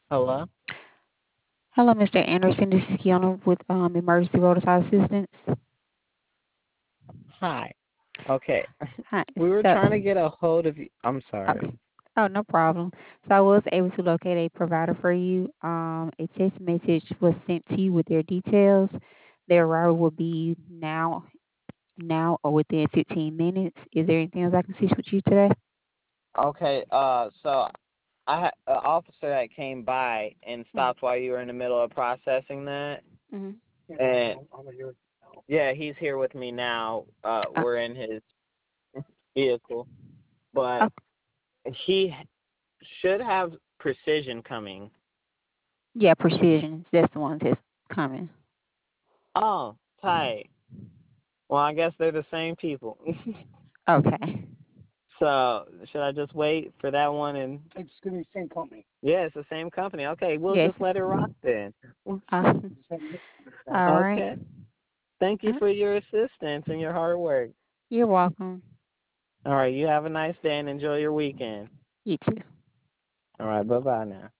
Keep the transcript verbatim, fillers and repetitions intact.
Hello? Hello, Mister Anderson. This is Kiana with um, Emergency Roadside Assistance. Hi. Okay. Hi. We were So, trying to get a hold of you. I'm oh, sorry. oh, no problem. So I was able to locate a provider for you. Um, a text message was sent to you with their details. Their arrival will be now, now or within fifteen minutes. Is there anything else I can assist with you today? Okay, uh, so I had an officer that came by and stopped while you were in the middle of processing that. Mm-hmm. And yeah, he's here with me now. Uh, Uh, we're in his vehicle. But oh, he should have precision coming. yeah, Precision. That's the one that's coming. Oh, tight. Well, I guess they're the same people. Okay. So should I just wait for that one and It's going to be the same company. yeah, it's the same company. Okay, we'll Yes. just let it rock then. Uh, all right. Okay. Thank you Uh, for your assistance and your hard work. you're welcome. All right, you have a nice day and enjoy your weekend. You too. All right, bye bye now.